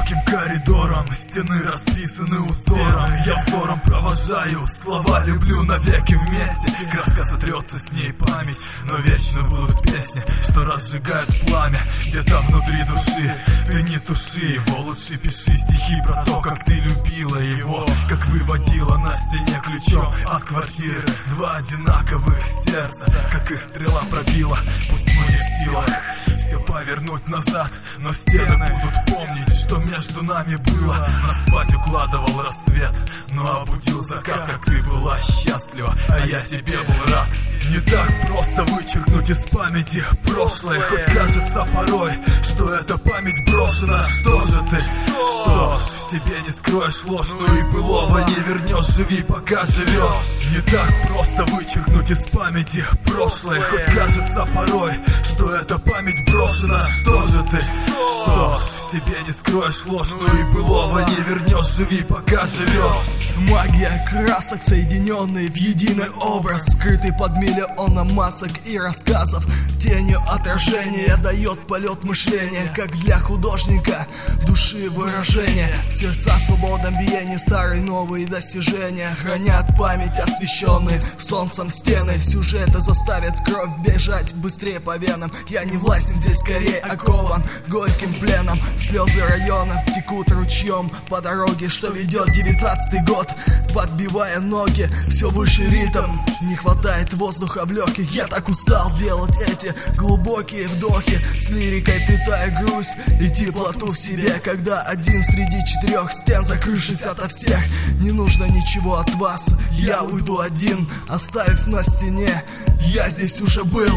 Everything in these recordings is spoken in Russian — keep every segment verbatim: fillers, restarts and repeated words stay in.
Узким коридором стены расписаны узором. Я взором провожаю слова «люблю навеки вместе». Краска сотрется, с ней память, но вечно будут песни, что разжигают пламя где-то внутри души. Ты не туши его, лучше пиши стихи про то, как ты любила его, как выводила на стене ключом от квартиры два одинаковых сердца, как их стрела пробила. Пусть мы не в силах все повернуть назад, но стены будут помнить, что между нами было. Нас спать укладывал рассвет, но обудил закат, как ты была счастлива, а я тебе был рад. Не так просто вычеркнуть из памяти прошлое, хоть кажется порой, что эта память брошена. Что же ты? Что ж, в себе не скроешь ложь, но и былого не вернешь. Живи, пока живешь. Не так просто вычеркнуть из памяти прошлое, хоть кажется порой, что эта память брошена. Что же ты? Что ж, в себе не скроешь ложь, но и былого не вернешь. Живи, пока живешь. Магия красок, соединенные в единый образ, скрытый под миллионом масок и рассказов. Тенью отражения дает полет мышления, как для художника души выражения. Сердца в свободном биении, старые новые достижения хранят память, освещенные солнцем стены. Сюжеты заставят кровь бежать быстрее по венам. Я не властен здесь, скорее окован горьким пленом. Слезы района текут ручьем по дороге, что ведет девятнадцатый год, подбивая ноги все выше ритм. Не хватает воздуха в легких, я так устал делать эти глубокие вдохи, с лирикой питая грусть и теплоту в себе, когда один среди четырех стен, закрывшись ото всех. Не нужно ничего от вас, я уйду один, оставив на стене: я здесь уже был.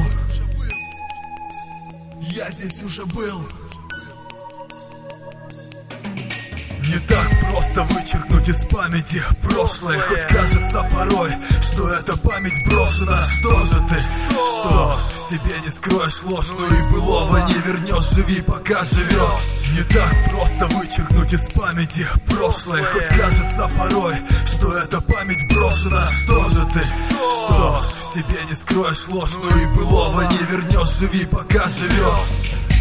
Я здесь уже был. Не так просто вычеркнуть из памяти прошлое, хоть кажется порой, что эта память брошена. Что же ты? Что ж, в себе не скроешь ложь, но и былого не вернешь. Живи, пока живешь. Не так просто вычеркнуть из памяти прошлое, хоть кажется порой, что эта память брошена. Что же ты? Что ж, в себе не скроешь ложь, но и былого не вернешь. Живи, пока живешь.